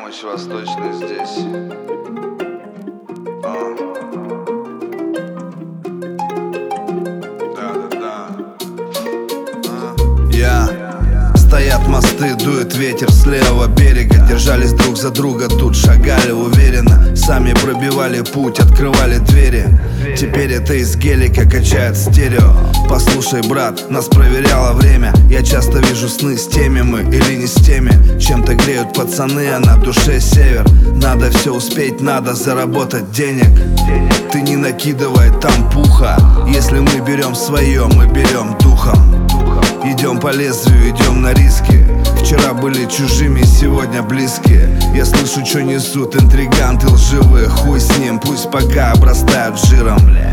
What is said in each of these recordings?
помощь восточной здесь. Стоят мосты, дует ветер с левого берега. Держались друг за друга, тут шагали уверенно. Сами пробивали путь, открывали двери. Теперь это из гелика качает стерео. Послушай, брат, нас проверяло время. Я часто вижу сны, с теми мы или не с теми. Чем-то греют пацаны, а на душе север. Надо все успеть, надо заработать денег. Ты не накидывай там пуха. Если мы берем свое, мы берем духом. Идем по лезвию, идем на риски. Вчера были чужими, сегодня близкие. Я слышу, что несут интриганты лживые. Хуй с ним, пусть пока обрастают жиром.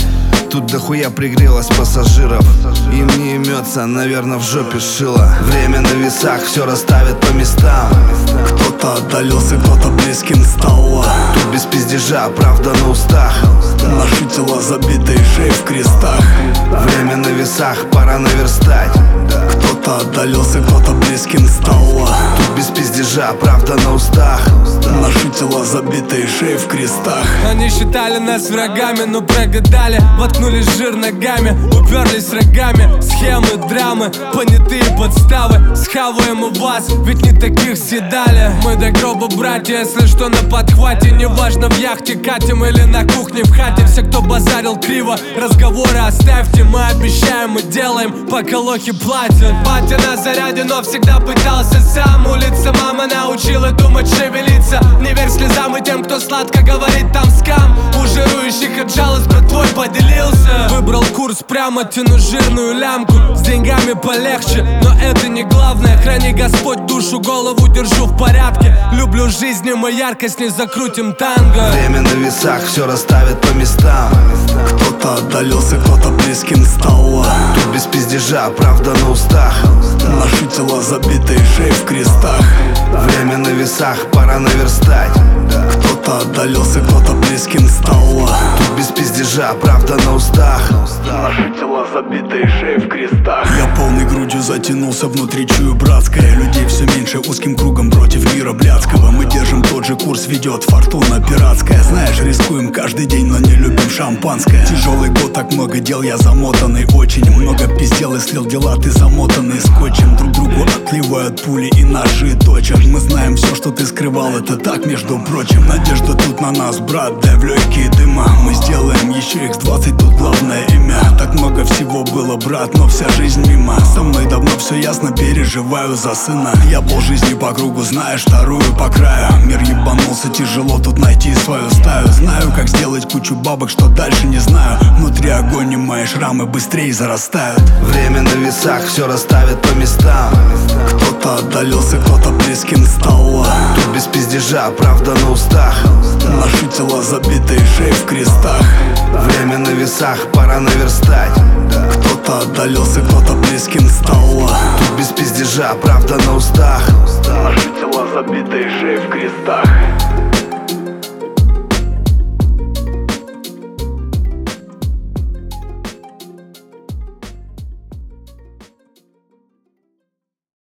Тут дохуя пригрелось пассажиров. Им не имется, наверное, в жопе шило. Время на весах все расставит по местам. Кто-то отдалился, кто-то близким стал. Тут без пиздежа, правда на устах. Наши тела забиты, шеи в крестах. Время на весах, пора наверстать. Кто-то отдалился, кто-то близким стал. Тут без пиздежа, правда на устах. Наши тела забиты, шеи в крестах. Они считали нас врагами, но прогадали. Воткнулись жир ногами, уперлись рогами. Схемы, драмы, понятые подставы. Схаваем у вас, ведь не таких съедали. Мы до гроба братья, если что на подхвате. Неважно в яхте катим или на кухне в хате. Все, кто базарил криво, разговоры оставьте. Мы обещаем, мы делаем, пока лохи платят. Батя на заряде, но всегда пытался сам. Улица мама научила думать, шевелиться. Не верь слезам и тем, кто сладко говорит, там скам. У жирующих отжалось, братвой поделился. Выбрал курс прямо, тяну жирную лямку. С деньгами полегче, но это не главное. Храни Господь душу, голову держу в порядке. Люблю жизнь, и мы ярко с ней закрутим танго. Время на весах все расставит по местам. Кто-то отдалился, кто-то близким стал. Тут без пиздежа, правда на устах. Наши тела забиты, шеи в крестах. Время на весах, пора наверстать. Кто-то отдалился, кто-то близким стал. Тут без пиздежа, правда на устах. Наши тела забиты, шеи в крестах. Я полной грудью затянулся, внутри чую братское. Людей все меньше, узким кругом против мира блядского. Мы держим тот же курс, ведет фортуна пиратская. Знаешь, рискуем каждый день, но не любим шампанское. Тяжелый год, так много дел, я замотанный очень. Много пиздел и слил дела, ты замотанный скотчем. Друг другу отливают пули и ножи точат. Мы знаем все, что ты скрывал, это так, между прочим. Надежда тут на нас, брат, дай в легкие дыма. Мы сделаем еще их 20, тут главное имя. Так много всего было, брат, но вся жизнь мимо. Со мной давно все ясно, переживаю за сына. Я полжизни по кругу, знаешь, вторую по краю. Мир ебанулся, тяжело тут найти свою стаю. Знаю, как сделать кучу бабок, что дальше не знаю. Внутри огонь, и мои шрамы быстрее зарастают. Время на весах все расставит по местам. Кто-то отдалился, кто-то близким стал. Тут без пиздежа, правда на устах. Наши тела забиты, шеи в крестах. Время на весах, пора наверстать. Кто-то отдалился, кто-то близким стал. Тут без пиздежа, правда на устах. Наши тела забиты, шеи в крестах.